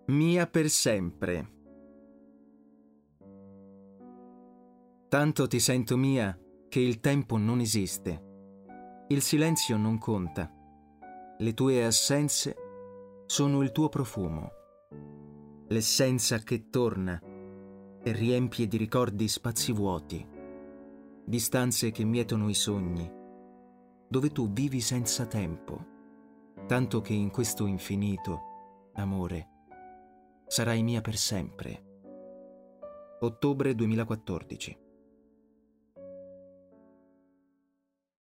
Mia per sempre. Tanto ti sento mia che il tempo non esiste. Il silenzio non conta. Le tue assenze sono il tuo profumo. L'essenza che torna e riempie di ricordi spazi vuoti, distanze che mietono i sogni, dove tu vivi senza tempo, tanto che in questo infinito, amore, sarai mia per sempre. Ottobre 2014.